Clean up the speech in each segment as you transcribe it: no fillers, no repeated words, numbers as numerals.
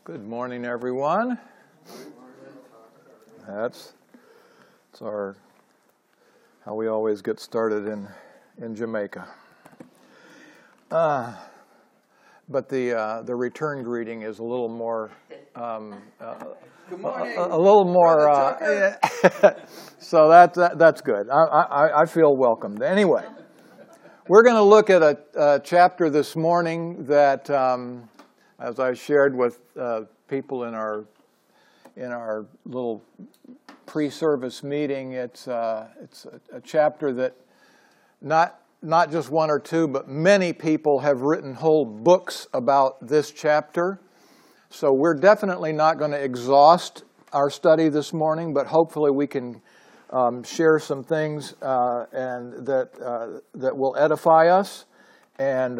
Good morning, everyone. That's how we always get started in Jamaica. But the return greeting is a little more. Good morning. A little more. So that's good. I feel welcomed. Anyway, we're going to look at a chapter this morning that. As I shared with people in our little pre-service meeting, it's a chapter that not just one or two, but many people have written whole books about this chapter. So we're definitely not going to exhaust our study this morning, but hopefully we can share some things and that will edify us and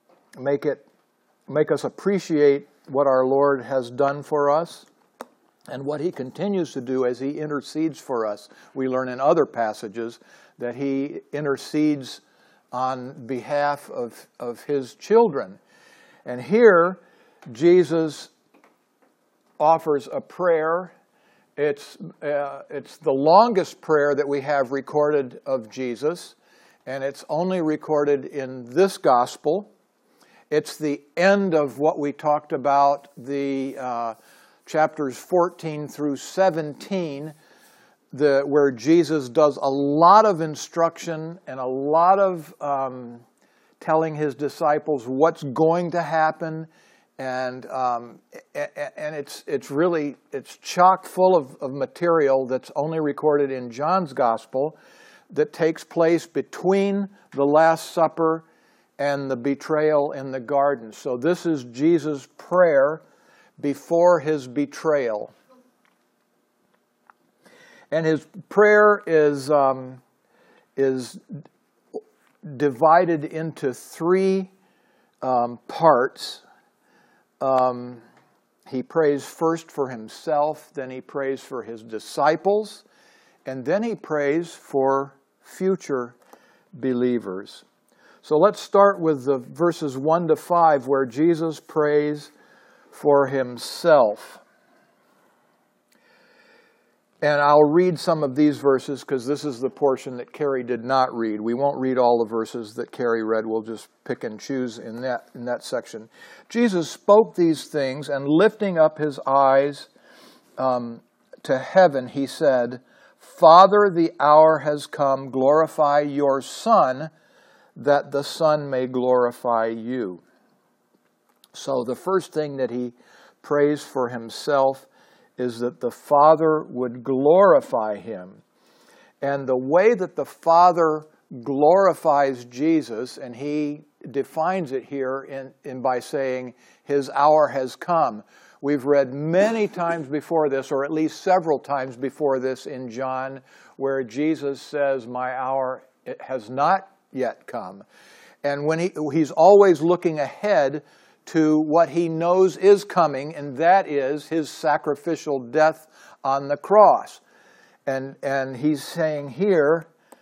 make us appreciate what our Lord has done for us and what He continues to do as He intercedes for us. We learn in other passages that He intercedes on behalf of His children. And here, Jesus offers a prayer. It's the longest prayer that we have recorded of Jesus, and it's only recorded in this gospel. It's the end of what we talked about, the chapters 14 through 17, where Jesus does a lot of instruction and a lot of telling His disciples what's going to happen, and it's chock full of material that's only recorded in John's Gospel that takes place between the Last Supper and the betrayal in the garden. So this is Jesus' prayer before His betrayal. And His prayer is divided into three parts. He prays first for Himself, then He prays for His disciples, and then He prays for future believers. So let's start with the verses 1 to 5 where Jesus prays for Himself. And I'll read some of these verses because this is the portion that Carrie did not read. We won't read all the verses that Carrie read. We'll just pick and choose in that section. Jesus spoke these things, and lifting up His eyes to heaven, He said, "Father, the hour has come. Glorify Your Son, that the Son may glorify You." So the first thing that He prays for Himself is that the Father would glorify Him. And the way that the Father glorifies Jesus, and He defines it here by saying, His hour has come. We've read many times before this, or at least several times before this in John, where Jesus says, "My hour has not yet come." And when he's always looking ahead to what He knows is coming, and that is His sacrificial death on the cross. And He's saying here,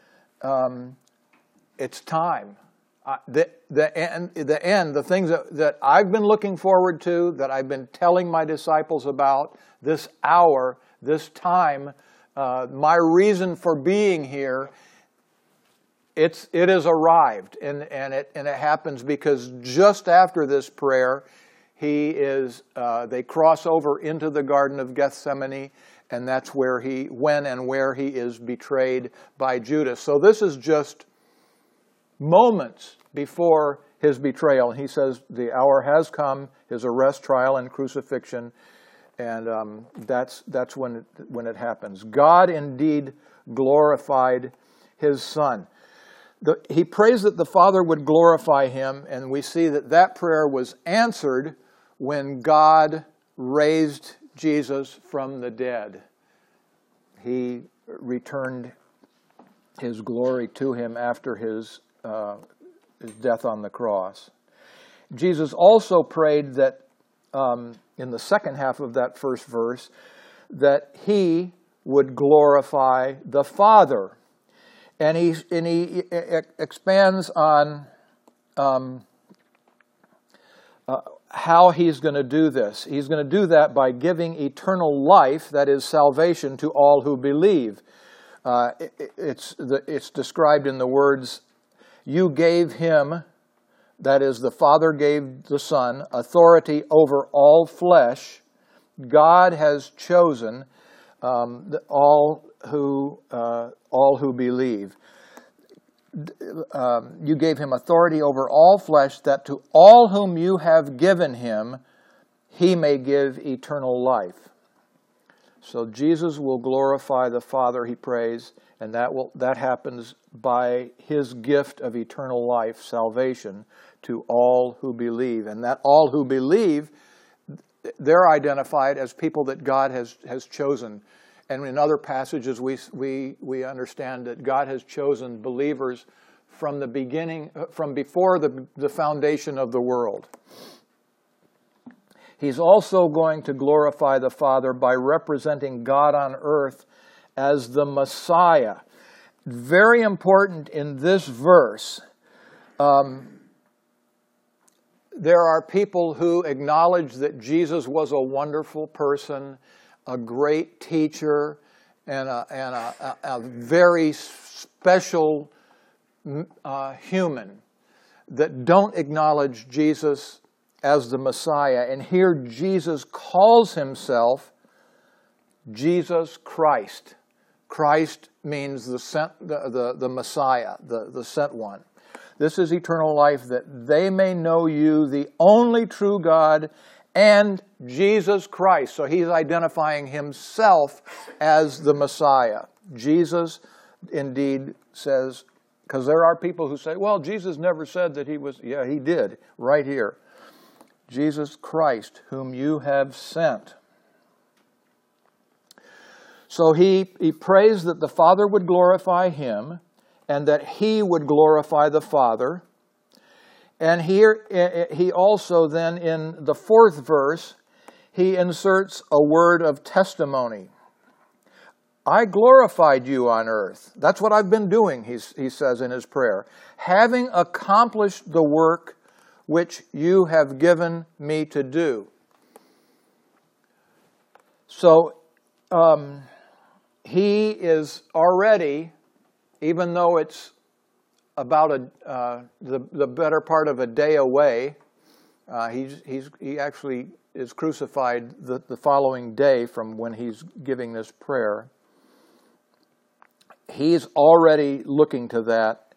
it's time. The end, the things that I've been looking forward to, that I've been telling my disciples about, this hour, this time, my reason for being here, it has arrived, and it happens because just after this prayer, they cross over into the Garden of Gethsemane, and that's where where he is betrayed by Judas. So this is just moments before His betrayal. He says the hour has come, His arrest, trial, and crucifixion, and that's when it happens. God indeed glorified His Son. He prays that the Father would glorify Him, and we see that prayer was answered when God raised Jesus from the dead. He returned His glory to Him after His death on the cross. Jesus also prayed that, in the second half of that first verse, that He would glorify the Father. And he expands on how he's going to do this. He's going to do that by giving eternal life, that is salvation, to all who believe. It's described in the words, you gave him, that is the Father gave the Son, authority over all flesh. God has chosen all who believe. You gave him authority over all flesh, that to all whom you have given him, he may give eternal life. So Jesus will glorify the Father, he prays, and that happens by his gift of eternal life, salvation, to all who believe. And that all who believe, they're identified as people that God has chosen. And in other passages, we understand that God has chosen believers from the beginning, from before the foundation of the world. He's also going to glorify the Father by representing God on earth as the Messiah. Very important in this verse. There are people who acknowledge that Jesus was a wonderful person, a great teacher, and a very special human, that don't acknowledge Jesus as the Messiah. And here Jesus calls himself Jesus Christ. Christ means the Messiah, the sent one. This is eternal life, that they may know you, the only true God, and Jesus Christ. So he's identifying himself as the Messiah. Jesus indeed says, because there are people who say, well, Jesus never said that he was. Yeah, he did, right here. Jesus Christ, whom you have sent. So he prays that the Father would glorify him, and that he would glorify the Father. And here he also then, in the 4th verse, he inserts a word of testimony. I glorified you on earth. That's what I've been doing, he says in his prayer. Having accomplished the work which you have given me to do. So he is already, even though it's about the better part of a day away, he actually is crucified the following day from when he's giving this prayer. He's already looking to that.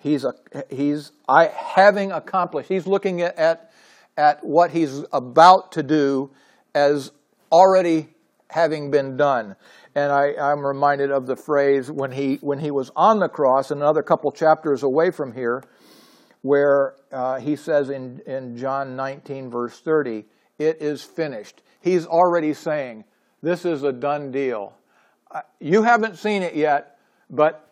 Having accomplished. He's looking at what he's about to do as already having been done. And I'm reminded of the phrase when he was on the cross, another couple chapters away from here, where he says in John 19, verse 30, it is finished. He's already saying, this is a done deal. You haven't seen it yet, but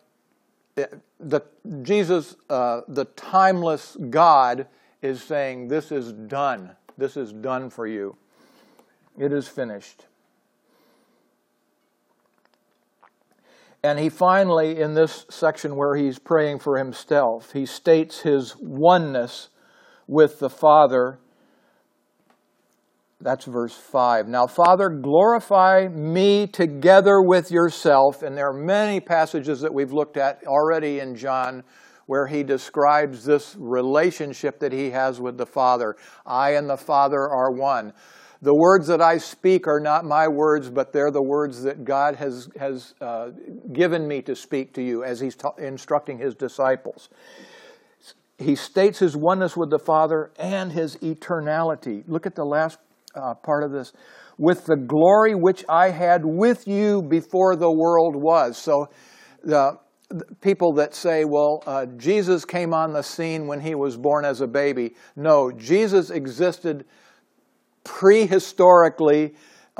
Jesus, the timeless God, is saying, this is done. This is done for you. It is finished. And he finally, in this section where he's praying for himself, he states his oneness with the Father. That's verse 5. Now, Father, glorify me together with yourself. And there are many passages that we've looked at already in John where he describes this relationship that he has with the Father. I and the Father are one. The words that I speak are not my words, but they're the words that God has given me to speak to you as he's instructing his disciples. He states his oneness with the Father and his eternality. Look at the last part of this. With the glory which I had with you before the world was. So the people that say, well, Jesus came on the scene when he was born as a baby. No, Jesus existed prehistorically,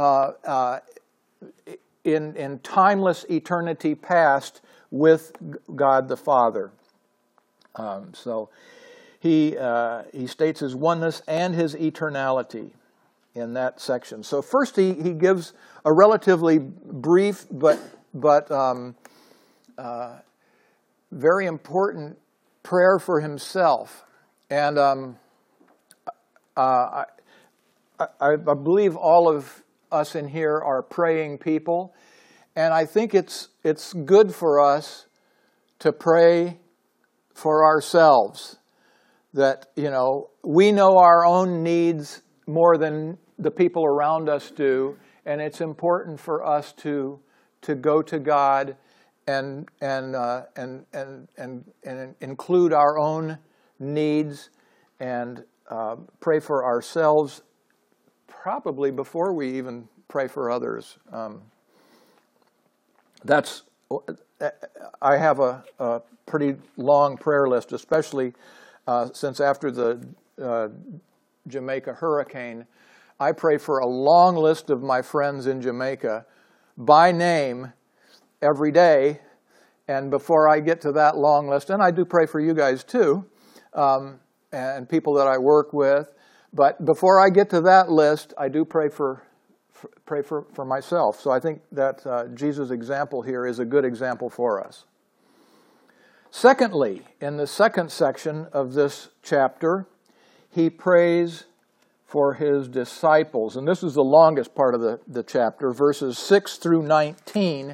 in timeless eternity past with God the Father. So he states his oneness and his eternality in that section. So first he gives a relatively brief but very important prayer for himself. And I believe all of us in here are praying people, and I think it's good for us to pray for ourselves. That, we know our own needs more than the people around us do, and it's important for us to go to God and include our own needs and pray for ourselves, probably before we even pray for others. I have a pretty long prayer list, especially since after the Jamaica hurricane. I pray for a long list of my friends in Jamaica by name every day. And before I get to that long list, and I do pray for you guys too, and people that I work with, but before I get to that list, I do pray for myself. So I think that Jesus' example here is a good example for us. Secondly, in the second section of this chapter, he prays for his disciples. And this is the longest part of the chapter. Verses 6 through 19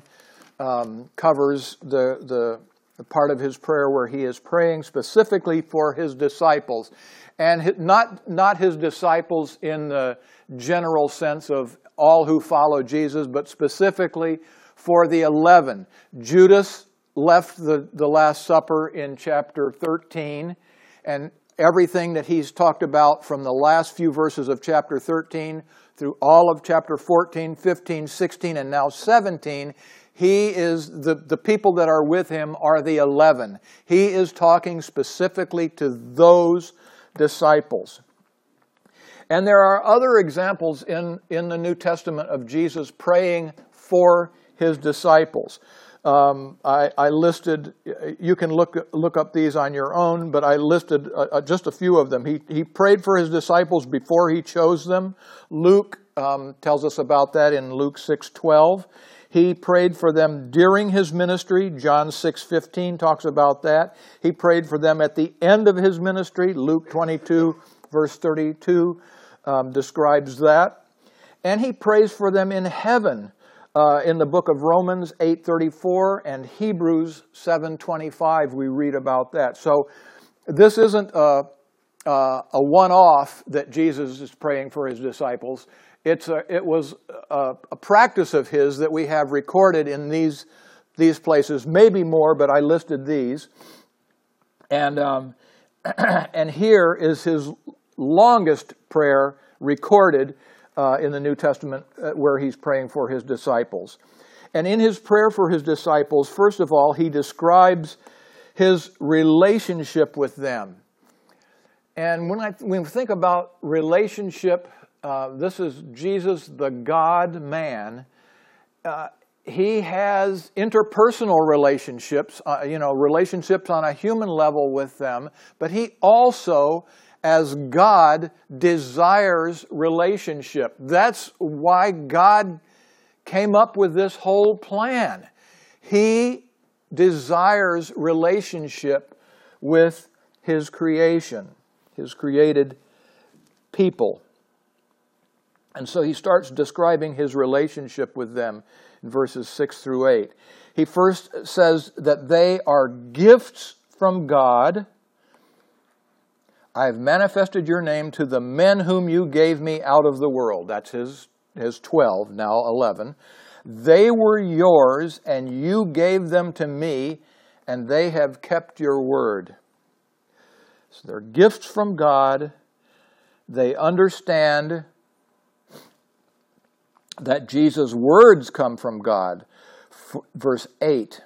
covers the part of his prayer where he is praying specifically for his disciples. And not his disciples in the general sense of all who follow Jesus, but specifically for the 11. Judas left the Last Supper in chapter 13, and everything that he's talked about from the last few verses of chapter 13 through all of chapter 14, 15, 16, and now 17, he is the people that are with him are the 11. He is talking specifically to those disciples. And there are other examples in the New Testament of Jesus praying for his disciples. I listed, you can look up these on your own, but I listed just a few of them. He prayed for his disciples before he chose them. Luke tells us about that in Luke 6:12. He prayed for them during his ministry. John 6:15 talks about that. He prayed for them at the end of his ministry. Luke 22, verse 32 describes that. And he prays for them in heaven. In the book of Romans 8:34 and Hebrews 7:25, we read about that. So this isn't a one-off that Jesus is praying for his disciples. It was a practice of his that we have recorded in these places, maybe more, but I listed these. And and here is his longest prayer recorded in the New Testament where he's praying for his disciples. And in his prayer for his disciples, first of all, he describes his relationship with them. And when we think about relationship, this is Jesus, the God-man. He has interpersonal relationships, relationships on a human level with them, but he also, as God, desires relationship. That's why God came up with this whole plan. He desires relationship with his creation, his created people. And so he starts describing his relationship with them in verses 6 through 8. He first says that they are gifts from God. I have manifested your name to the men whom you gave me out of the world. That's his 12, now 11. They were yours, and you gave them to me, and they have kept your word. So they're gifts from God. They understand that Jesus' words come from God. Verse 8.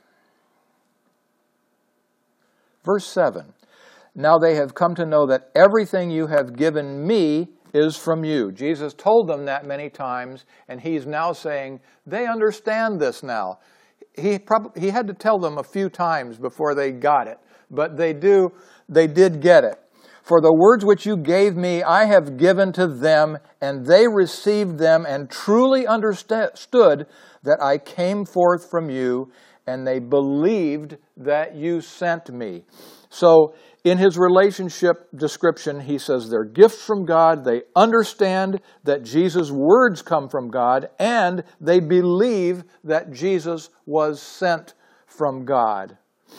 Verse 7. Now they have come to know that everything you have given me is from you. Jesus told them that many times, and he's now saying they understand this now. He had to tell them a few times before they got it, but they did get it. For the words which you gave me, I have given to them, and they received them and truly understood that I came forth from you, and they believed that you sent me. So in his relationship description, he says they're gifts from God, they understand that Jesus' words come from God, and they believe that Jesus was sent from God.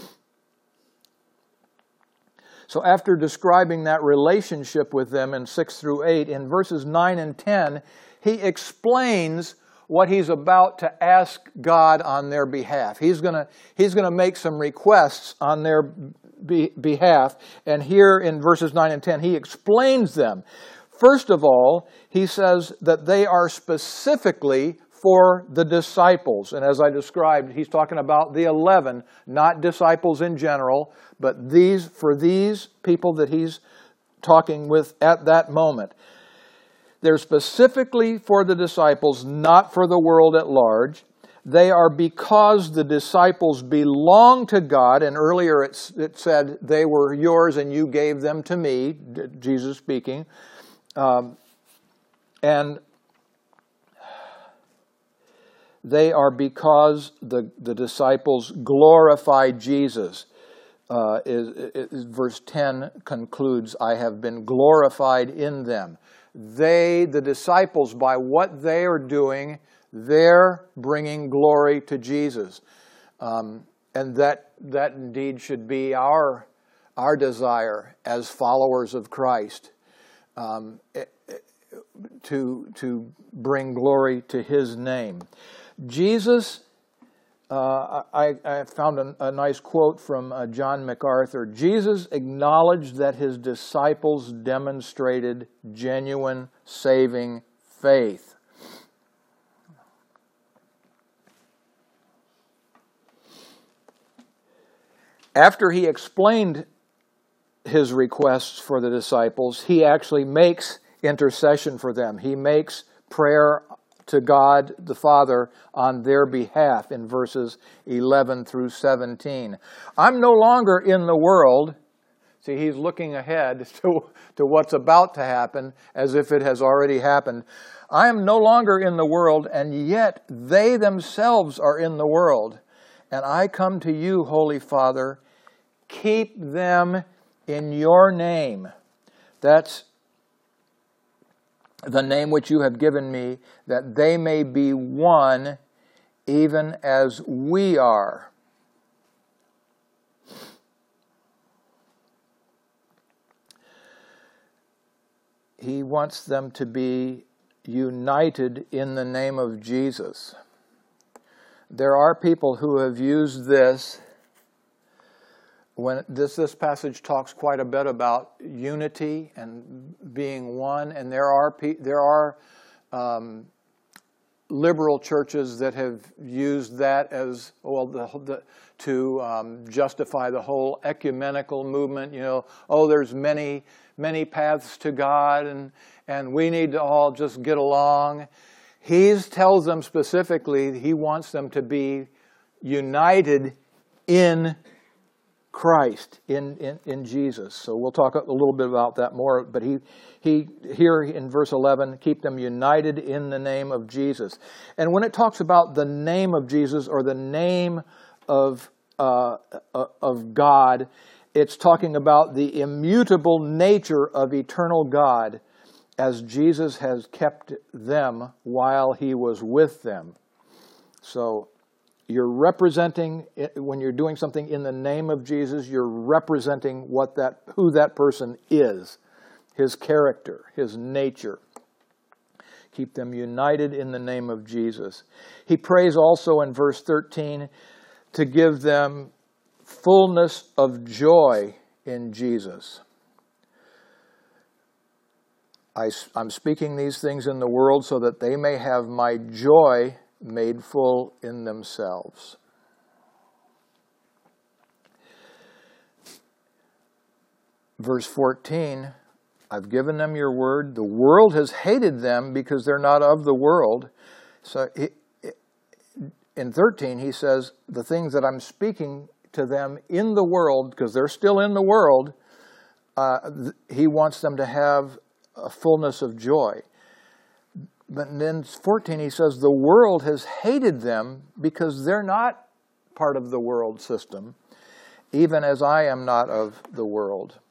So after describing that relationship with them in 6 through 8, in verses 9 and 10, he explains what he's about to ask God on their behalf. He's going to make some requests on their behalf. And here in verses 9 and 10, he explains them. First of all, he says that they are specifically for the disciples. And as I described, he's talking about the 11, not disciples in general, but for these people that he's talking with at that moment. They're specifically for the disciples, not for the world at large. They are because the disciples belong to God, and earlier it said, they were yours and you gave them to me, Jesus speaking. And they are because the disciples glorified Jesus. Verse 10 concludes, I have been glorified in them. They, the disciples, by what they are doing, they're bringing glory to Jesus. And that indeed should be our desire as followers of Christ, to bring glory to his name. Jesus, I found a nice quote from John MacArthur. Jesus acknowledged that his disciples demonstrated genuine saving faith. After he explained his requests for the disciples, he actually makes intercession for them. He makes prayer to God the Father on their behalf in verses 11 through 17. I'm no longer in the world. See, he's looking ahead to what's about to happen as if it has already happened. I am no longer in the world, and yet they themselves are in the world. And I come to you, Holy Father, keep them in your name. That's the name which you have given me, that they may be one, even as we are. He wants them to be united in the name of Jesus. There are people who have used this. When this passage talks quite a bit about unity and being one, and there are liberal churches that have used that as to justify the whole ecumenical movement. There's many paths to God, and we need to all just get along. He tells them specifically he wants them to be united in Christ, in Jesus. So we'll talk a little bit about that more, but he here in verse 11, keep them united in the name of Jesus. And when it talks about the name of Jesus or the name of God, it's talking about the immutable nature of eternal God as Jesus has kept them while he was with them. So you're representing, when you're doing something in the name of Jesus, you're representing who that person is, his character, his nature. Keep them united in the name of Jesus. He prays also in verse 13 to give them fullness of joy in Jesus. I'm speaking these things in the world so that they may have my joy made full in themselves. Verse 14, I've given them your word. The world has hated them because they're not of the world. So in 13, he says, the things that I'm speaking to them in the world, because they're still in the world, he wants them to have a fullness of joy. But then 14, he says, the world has hated them because they're not part of the world system. even as I am not of the world.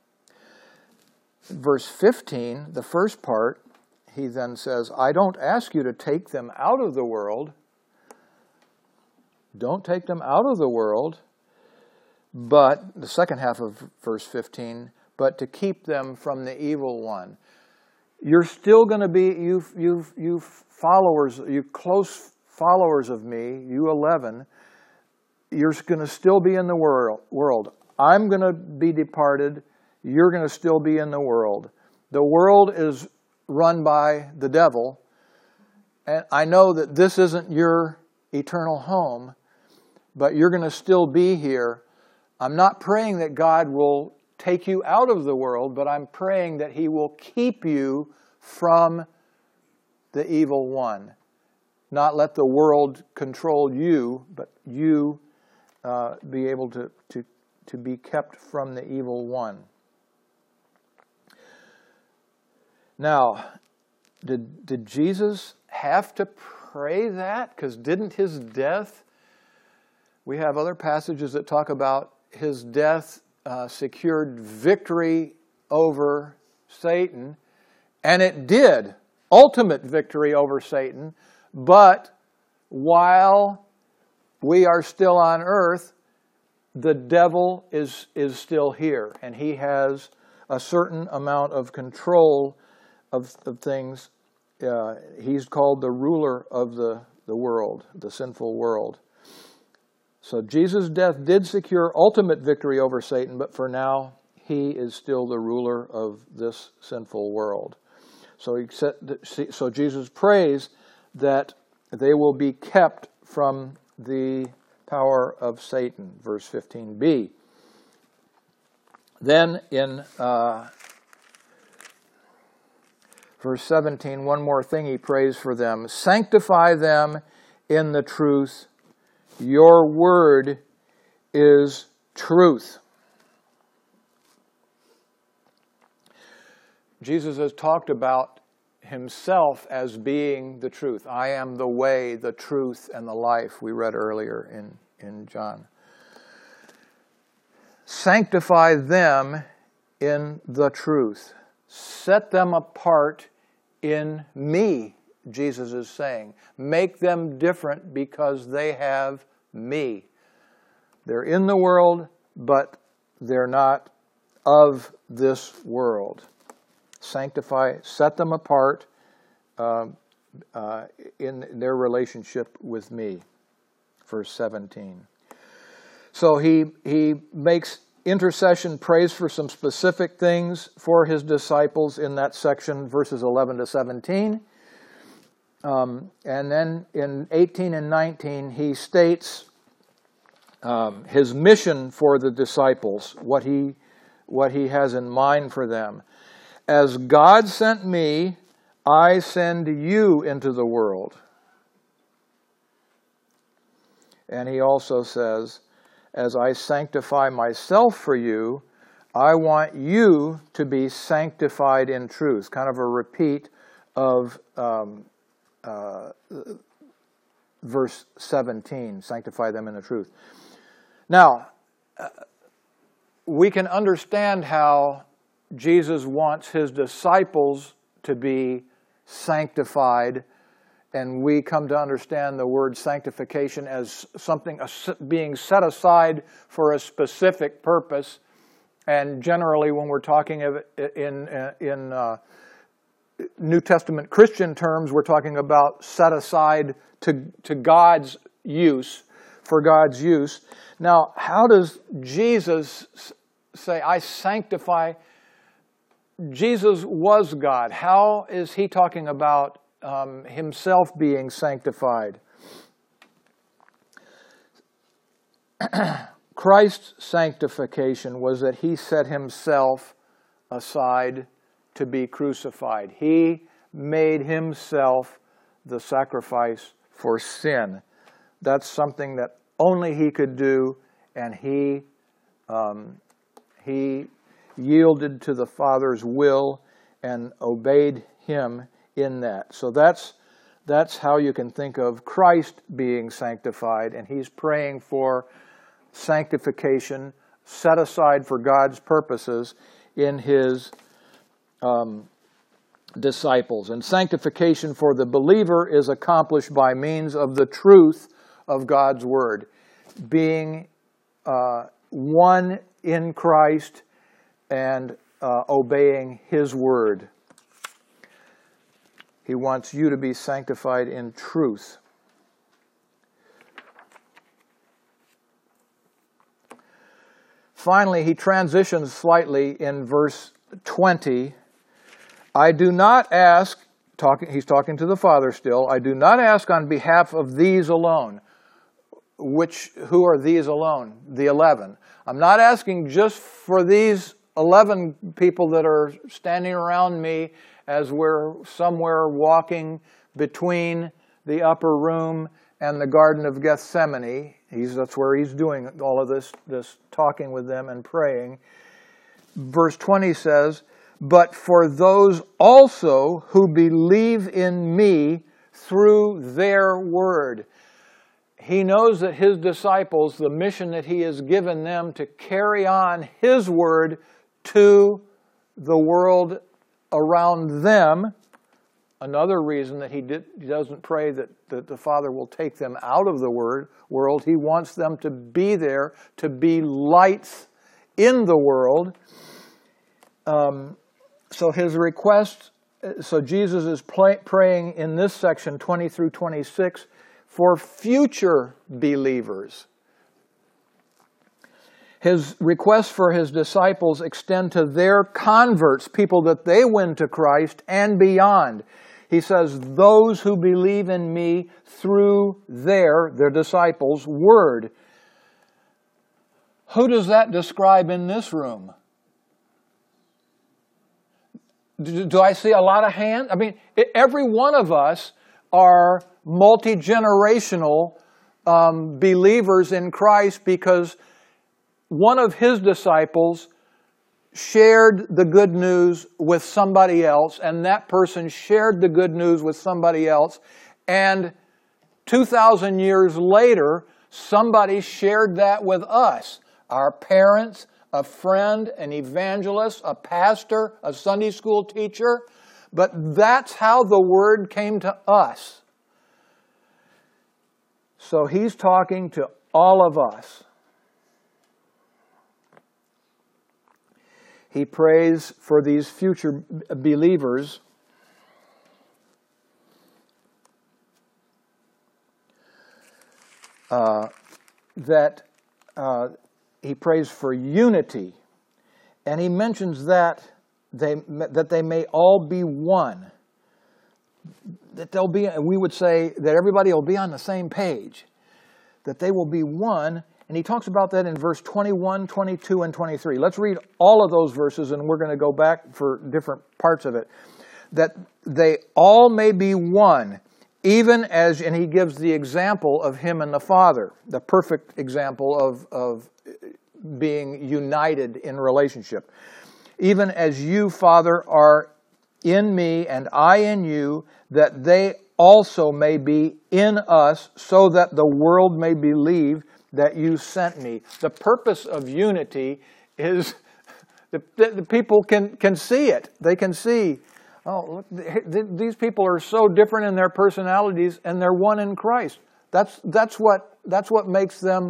Verse 15, the first part, he then says, I don't ask you to take them out of the world. Don't take them out of the world. But, the second half of verse 15, but to keep them from the evil one. You're still going to be, you followers, you close followers of me, you 11, you're going to still be in the world. I'm going to be departed. You're going to still be in the world. The world is run by the devil. And I know that this isn't your eternal home, but you're going to still be here. I'm not praying that God will take you out of the world, but I'm praying that He will keep you from the evil one. Not let the world control you, but you be able to be kept from the evil one. Now, did Jesus have to pray that? Because didn't His death, we have other passages that talk about His death secured victory over Satan, and it did, ultimate victory over Satan, but while we are still on earth, the devil is still here, and he has a certain amount of control of things. He's called the ruler of the world, the sinful world. So Jesus' death did secure ultimate victory over Satan, but for now, he is still the ruler of this sinful world. So Jesus prays that they will be kept from the power of Satan, verse 15b. Then in verse 17, one more thing he prays for them. Sanctify them in the truth. Your word is truth. Jesus has talked about himself as being the truth. I am the way, the truth, and the life, we read earlier in John. Sanctify them in the truth. Set them apart in me, Jesus is saying. Make them different because they have me. They're in the world, but they're not of this world. Sanctify, set them apart in their relationship with me. Verse 17. So he makes intercession, prays for some specific things for his disciples in that section, verses 11 to 17. And then in 18 and 19, he states his mission for the disciples, what he has in mind for them. As God sent me, I send you into the world. And he also says, as I sanctify myself for you, I want you to be sanctified in truth. Kind of a repeat of verse 17, sanctify them in the truth. Now, we can understand how Jesus wants his disciples to be sanctified, and we come to understand the word sanctification as something being set aside for a specific purpose. And generally, when we're talking of in New Testament Christian terms, we're talking about set aside to God's use, for God's use. Now, how does Jesus say, I sanctify? Jesus was God. How is he talking about himself being sanctified? Christ's sanctification was that he set himself aside to be crucified. He made himself the sacrifice for sin. That's something that only he could do, and he yielded to the Father's will and obeyed him in that. So that's how you can think of Christ being sanctified, and he's praying for sanctification set aside for God's purposes in His disciples. And sanctification for the believer is accomplished by means of the truth of God's Word, being one in Christ and obeying His Word. He wants you to be sanctified in truth. Finally, he transitions slightly in verse 20. I do not ask, he's talking to the Father still, I do not ask on behalf of these alone. Who are these alone? The 11. I'm not asking just for these 11 people that are standing around me as we're somewhere walking between the upper room and the Garden of Gethsemane. That's where he's doing all of this talking with them and praying. Verse 20 says, but for those also who believe in me through their word. He knows that his disciples, the mission that he has given them to carry on his word to the world around them. Another reason that he doesn't pray that the Father will take them out of the world. He wants them to be there, to be lights in the world. So his request, so Jesus is praying in this section, 20 through 26, for future believers. His requests for his disciples extend to their converts, people that they win to Christ and beyond. He says, those who believe in me through their disciples' word. Who does that describe in this room? Do I see a lot of hands? I mean, every one of us are multi-generational believers in Christ because one of his disciples shared the good news with somebody else, and that person shared the good news with somebody else, and 2,000 years later, somebody shared that with us. Our parents, a friend, an evangelist, a pastor, a Sunday school teacher. But that's how the word came to us. So he's talking to all of us. He prays for these future believers he prays for unity, and he mentions that they may all be one. That they'll be, we would say that everybody will be on the same page. That they will be one. And he talks about that in verse 21, 22, and 23. Let's read all of those verses, and we're going to go back for different parts of it. That they all may be one, even as, and he gives the example of him and the Father, the perfect example of being united in relationship. Even as you, Father, are in me and I in you, that they also may be in us, so that the world may believe that you sent me. The purpose of unity is the people can see it. They can see, oh, look, these people are so different in their personalities, and they're one in Christ. That's what makes them.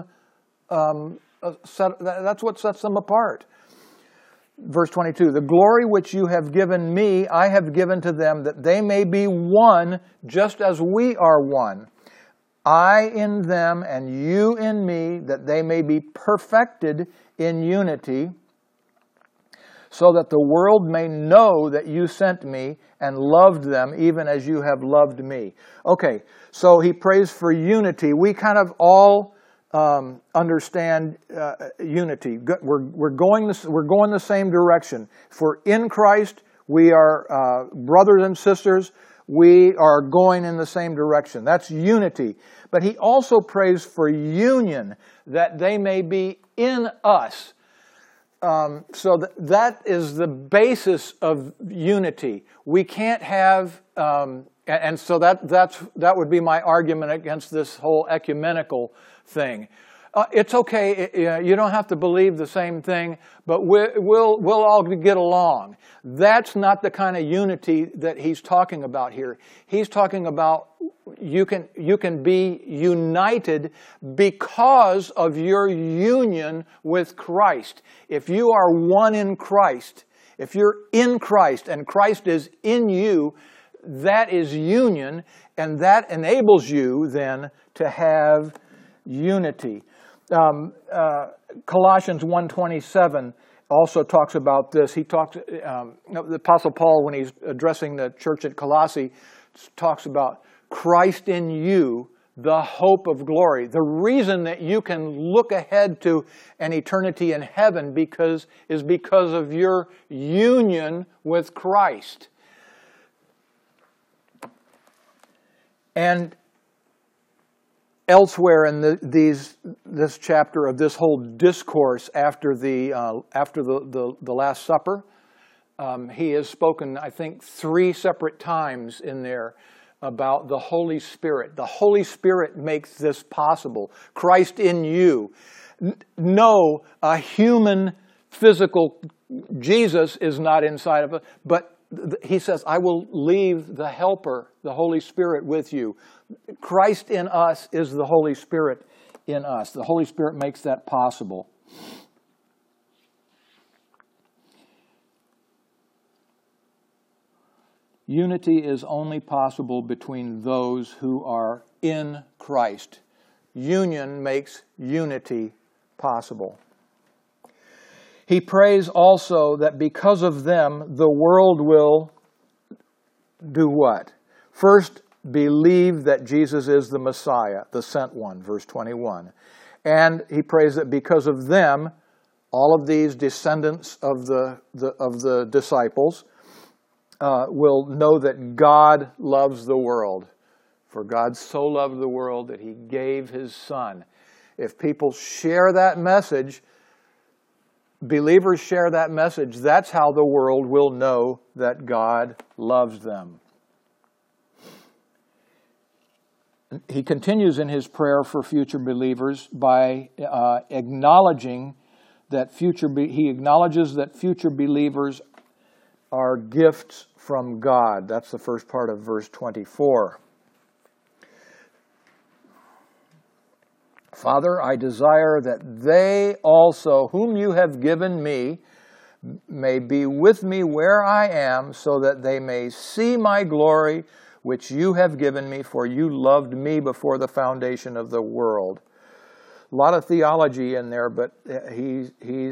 That's what sets them apart. Verse 22, the glory which you have given me, I have given to them, that they may be one, just as we are one. I in them and you in me, that they may be perfected in unity, so that the world may know that you sent me and loved them even as you have loved me. Okay, so he prays for unity. We kind of all understand unity. We're going the same direction. If we're in Christ, we are brothers and sisters. We are going in the same direction. That's unity. But he also prays for union, that they may be in us. So that is the basis of unity. We can't have, and so that would be my argument against this whole ecumenical thing. It's okay. You don't have to believe the same thing, but we'll all get along. That's not the kind of unity that he's talking about here. He's talking about you can be united because of your union with Christ. If you are one in Christ, if you're in Christ and Christ is in you, that is union, and that enables you then to have unity. Colossians 1:27 also talks about this. The Apostle Paul, when he's addressing the church at Colossae, talks about Christ in you, the hope of glory. The reason that you can look ahead to an eternity in heaven is because of your union with Christ. And elsewhere in this chapter of this whole discourse after the Last Supper, he has spoken, I think, 3 separate times in there about the Holy Spirit. The Holy Spirit makes this possible. Christ in you. No, a human, physical Jesus is not inside of us, but he says, I will leave the Helper, the Holy Spirit, with you. Christ in us is the Holy Spirit in us. The Holy Spirit makes that possible. Unity is only possible between those who are in Christ. Union makes unity possible. He prays also that because of them, the world will do what? First, believe that Jesus is the Messiah, the sent one, verse 21. And he prays that because of them, all of these descendants of the disciples will know that God loves the world. For God so loved the world that he gave his Son. If people share that message, believers share that message, that's how the world will know that God loves them. He continues in his prayer for future believers by acknowledging that he acknowledges that future believers are gifts from God. That's the first part of verse 24. Father, I desire that they also, whom you have given me, may be with me where I am, so that they may see my glory, which you have given me, for you loved me before the foundation of the world. A lot of theology in there, but he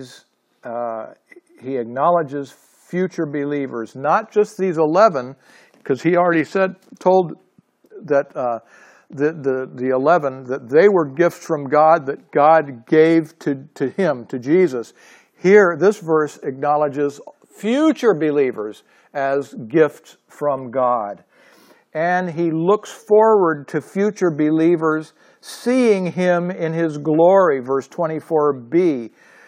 acknowledges future believers, not just these 11, because he already told that the 11 that they were gifts from God that God gave to him, to Jesus. Here, this verse acknowledges future believers as gifts from God. And he looks forward to future believers seeing him in his glory, verse 24b.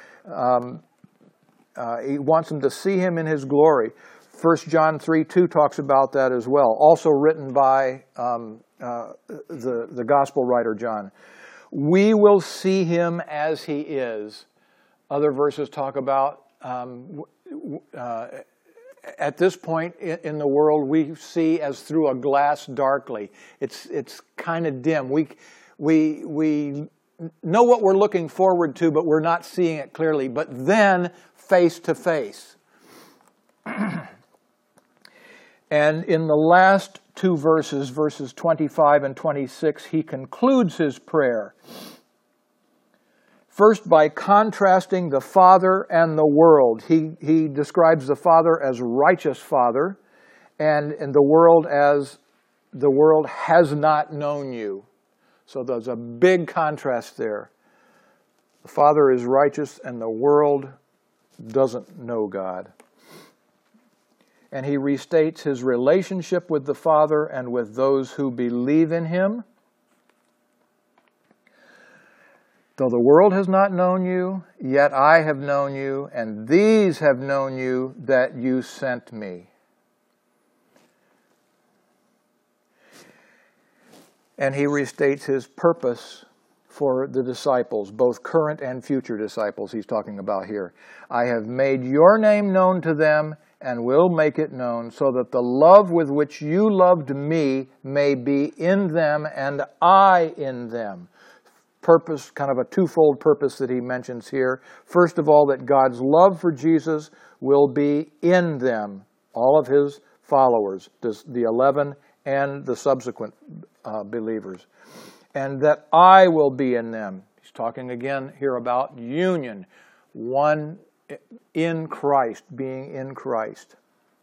He wants them to see him in his glory. 1 John 3:2 talks about that as well, also written by the gospel writer John. We will see him as he is. Other verses talk about at this point in the world, we see as through a glass darkly. It's kind of dim. We know what we're looking forward to, but we're not seeing it clearly. But then, face to face. And in the last 2 verses, verses 25 and 26, he concludes his prayer. First, by contrasting the Father and the world. He describes the Father as righteous Father, and the world as the world has not known you. So there's a big contrast there. The Father is righteous, and the world doesn't know God. And he restates his relationship with the Father and with those who believe in him. Though the world has not known you, yet I have known you, and these have known you that you sent me. And he restates his purpose for the disciples, both current and future disciples he's talking about here. I have made your name known to them and will make it known, so that the love with which you loved me may be in them and I in them. Purpose, kind of a twofold purpose that he mentions here. First of all, that God's love for Jesus will be in them, all of his followers, the 11 and the subsequent believers. And that I will be in them. He's talking again here about union, one in Christ, being in Christ.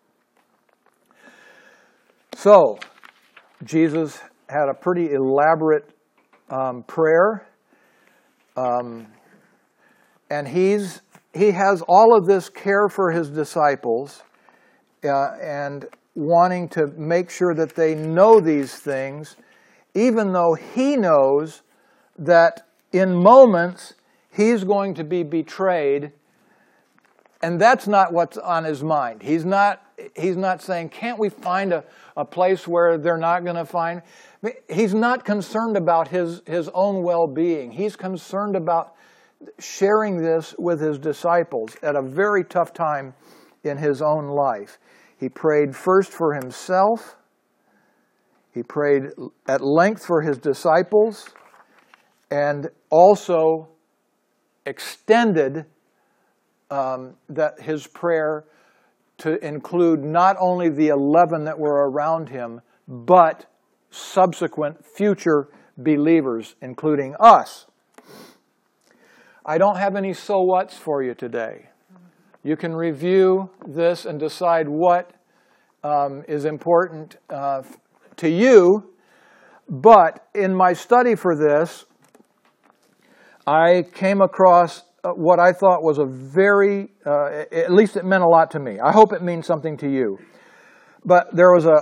So, Jesus had a pretty elaborate prayer, and he has all of this care for his disciples, and wanting to make sure that they know these things, even though he knows that in moments he's going to be betrayed, and that's not what's on his mind. He's not saying, can't we find a place where they're not going to find? He's not concerned about his own well-being. He's concerned about sharing this with his disciples at a very tough time in his own life. He prayed first for himself. He prayed at length for his disciples, and also extended that his prayer to include not only the 11 that were around him, but subsequent future believers, including us. I don't have any so whats for you today. You can review this and decide what is important to you, but in my study for this, I came across what I thought was a very, at least it meant a lot to me. I hope it means something to you. But there was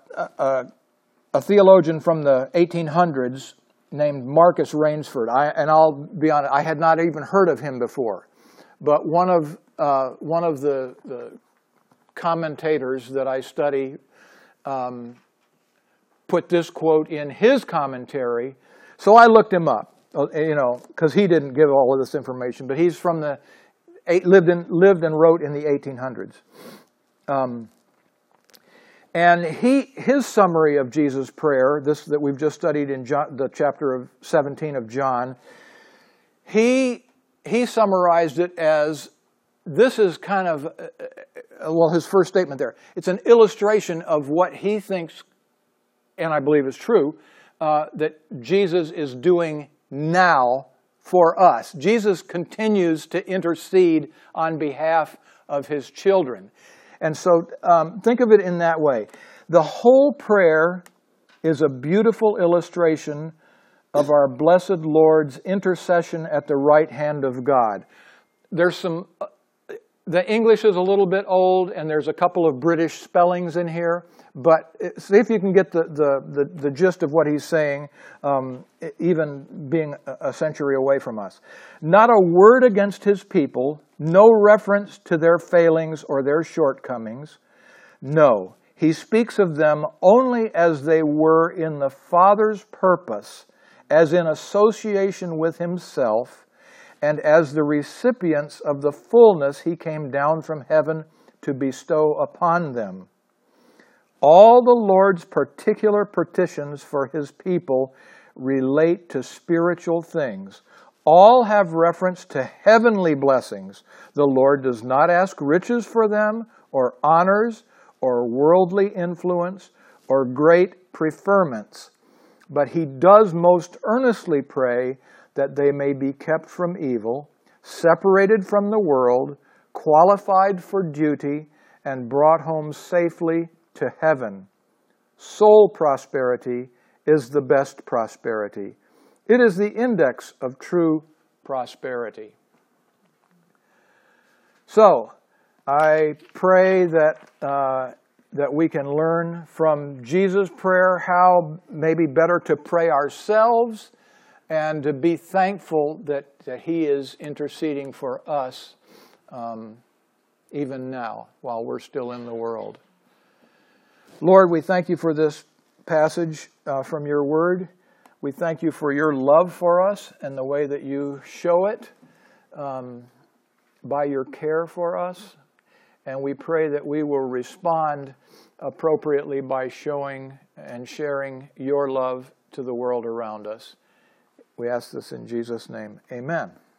a theologian from the 1800s named Marcus Rainsford. And I'll be honest, I had not even heard of him before. But one of the commentators that I study put this quote in his commentary, so I looked him up. Because he didn't give all of this information, but he's from lived and wrote in the 1800s, and his summary of Jesus' prayer, this that we've just studied in the chapter of 17 of John, he summarized it as, this is kind of his first statement there. It's an illustration of what he thinks, and I believe is true, that Jesus is doing now for us. Jesus continues to intercede on behalf of his children. And so think of it in that way. The whole prayer is a beautiful illustration of our blessed Lord's intercession at the right hand of God. There's the English is a little bit old, and there's a couple of British spellings in here, but see if you can get the gist of what he's saying, even being a century away from us. Not a word against his people, no reference to their failings or their shortcomings. No, he speaks of them only as they were in the Father's purpose, as in association with himself, and as the recipients of the fullness he came down from heaven to bestow upon them. All the Lord's particular petitions for his people relate to spiritual things. All have reference to heavenly blessings. The Lord does not ask riches for them, or honors, or worldly influence, or great preferments, but he does most earnestly pray that they may be kept from evil, separated from the world, qualified for duty, and brought home safely to heaven. Soul prosperity is the best prosperity. It is the index of true prosperity. So, I pray that we can learn from Jesus' prayer how maybe better to pray ourselves, and to be thankful that he is interceding for us even now, while we're still in the world. Lord, we thank you for this passage from your word. We thank you for your love for us and the way that you show it by your care for us. And we pray that we will respond appropriately by showing and sharing your love to the world around us. We ask this in Jesus' name. Amen.